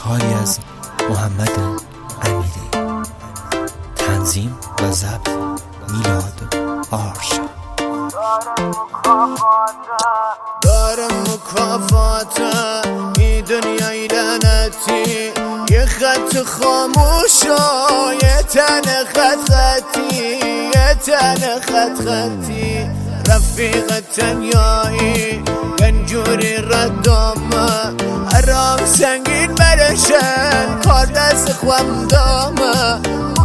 کاری از محمد امیری، تنظیم و ضبط میلاد آرشا. داره مکافاته این دنیای لعنتی، یه خط خاموشا یه تن خط خطی، یه تن خط خطی. رفیق تنیایی گنجوری ردامه، حرام سنگین برشن کار دست خوام دامه.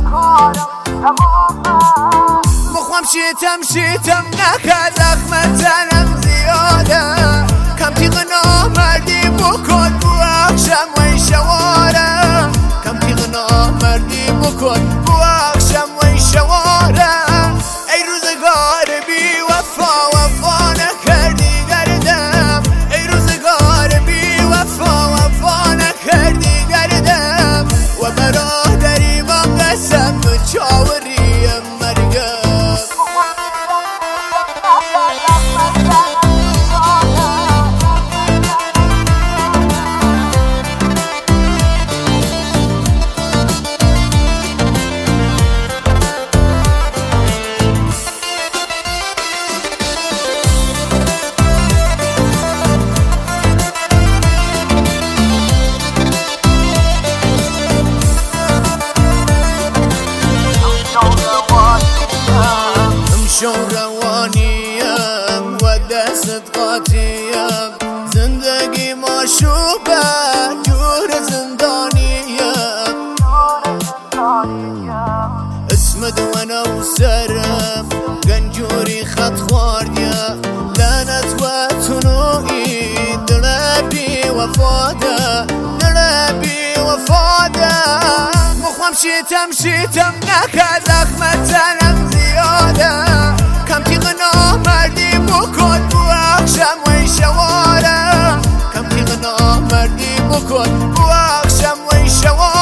مخوام شیتم نکرد زخم تنم زیاده، کم تیغ نامردی بکن بو اخشم و این شواره، کم تیغ نامردی بکن بو اخشم و این شواره. ای روزگار بی وفا وفا نکردی دردم، ای روزگار بی وفا وفا نکردی دردم. و برادری بام قسم و چاوریم مرگم. شو روانیم و دست قاطیم، زندگی مشوبه جور زندانیم. اسم دوانه و سرم گنجوری خط خواردیم، لعنت و تنوعی دل بی وفاده، دل بی وفاده. مخوام شیتم نکرد زخم تنم زیاده، کم تیغ نامردی بکن بو اخشم و این شواره، کم تیغ نامردی بکن بو اخشم و این شواره.